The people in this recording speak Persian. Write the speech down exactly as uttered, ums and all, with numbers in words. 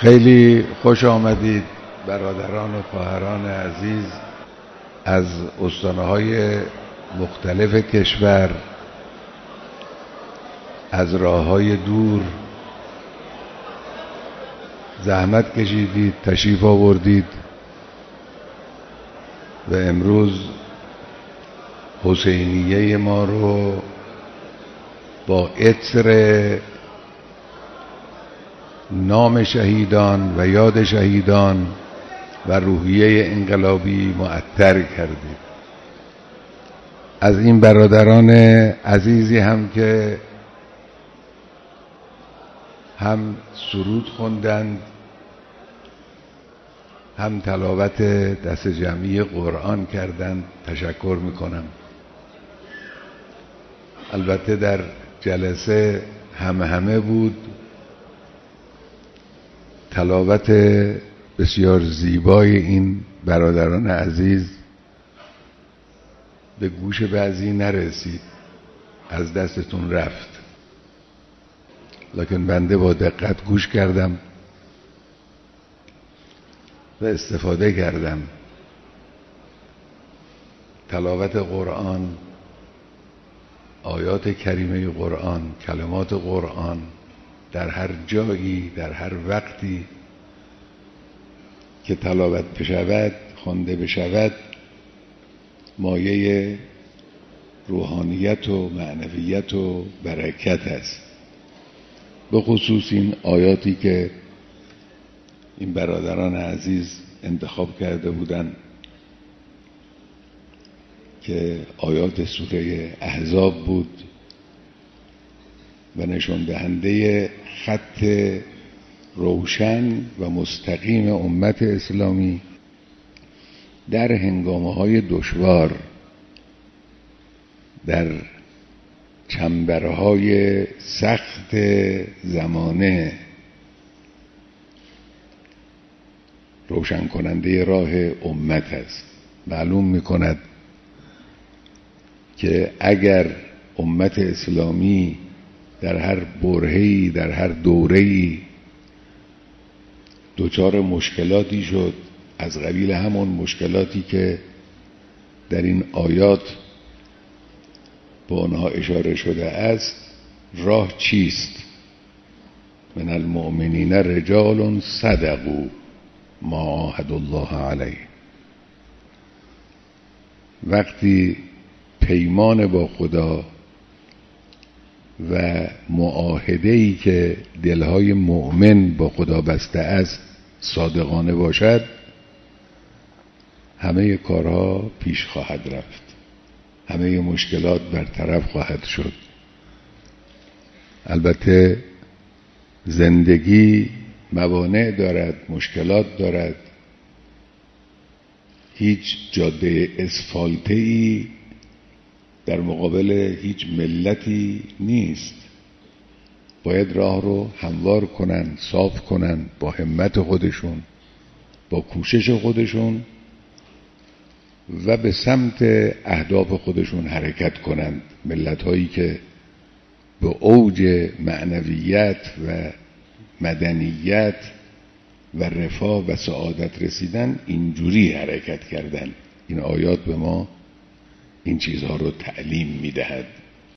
خیلی خوش آمدید برادران و خواهران عزیز از استانهای مختلف کشور، از راههای دور زحمت کشیدید، تشریف آوردید و امروز حسینیه ما رو با عطر نام شهیدان و یاد شهیدان و روحیه انقلابی معطر کردید. از این برادران عزیزی هم که هم سرود خوندند، هم تلاوت دست جمعی قرآن کردند تشکر میکنم. البته در جلسه همه همه بود، تلاوت بسیار زیبای این برادران عزیز به گوش بعضی نرسید، از دستتون رفت، لکن بنده با دقت گوش کردم و استفاده کردم. تلاوت قرآن، آیات کریمه قرآن، کلمات قرآن در هر جایی، در هر وقتی که تلاوت بشود، خوانده بشود، مایه روحانیت و معنویت و برکت است. به خصوص این آیاتی که این برادران عزیز انتخاب کرده بودند که آیات سوره احزاب بود و نشان دهنده خط روشن و مستقیم امت اسلامی در هنگامه‌های دشوار، در چنبرهای سخت زمانه، روشن کننده راه امت است. معلوم می‌کند که اگر امت اسلامی در هر برهه‌ای، در هر دوره‌ای دچار مشکلاتی شد از قبیل همون مشکلاتی که در این آیات به آنها اشاره شده است، راه چیست؟ من المؤمنین رجال صدقوا ما عاهدوا الله علیه. وقتی پیمان با خدا و معاهده‌ای که دلهای مؤمن با خدا بسته است صادقانه باشد، همه کارها پیش خواهد رفت، همه مشکلات برطرف خواهد شد. البته زندگی موانع دارد، مشکلات دارد، هیچ جاده اسفالته‌ای در مقابل هیچ ملتی نیست. باید راه رو هموار کنن، صاف کنن، با همت خودشون، با کوشش خودشون و به سمت اهداف خودشون حرکت کنند. ملت هایی که به اوج معنویت و مدنیت و رفاه و سعادت رسیدن اینجوری حرکت کردن. این آیات به ما این چیزها رو تعلیم میدهد.